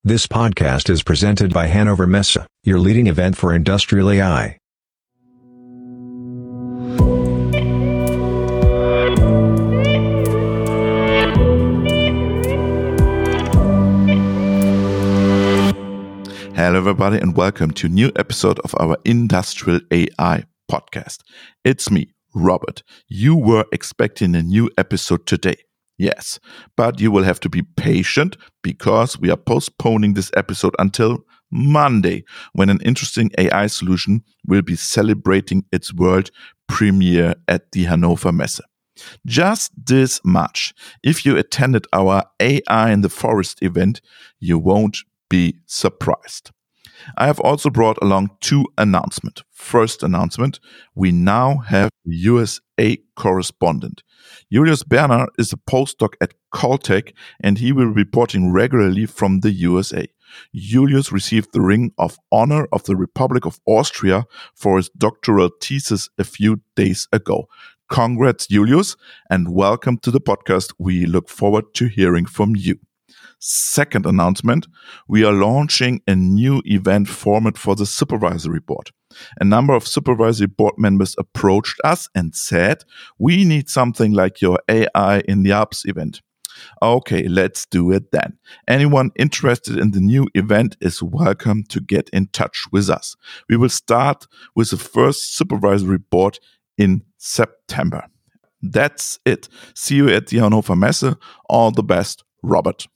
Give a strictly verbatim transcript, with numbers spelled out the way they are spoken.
This podcast is presented by Hannover Messe, your leading event for industrial A I. Hello everybody and welcome to a new episode of our Industrial A I podcast. It's me, Robert. You were expecting a new episode today. Yes, but you will have to be patient because we are postponing this episode until Monday, when an interesting A I solution will be celebrating its world premiere at the Hannover Messe. Just this much. If you attended our A I in the Forest event, you won't be surprised. I have also brought along two announcements. First announcement, we now have a U S A correspondent. Julius Berner is a postdoc at Caltech and he will be reporting regularly from the U S A. Julius received the Ring of Honor of the Republic of Austria for his doctoral thesis a few days ago. Congrats, Julius, and welcome to the podcast. We look forward to hearing from you. Second announcement, we are launching a new event format for the supervisory board. A number of supervisory board members approached us and said, we need something like your A I in the Alps event. Okay, let's do it then. Anyone interested in the new event is welcome to get in touch with us. We will start with the first supervisory board in September. That's it. See you at the Hannover Messe. All the best, Robert.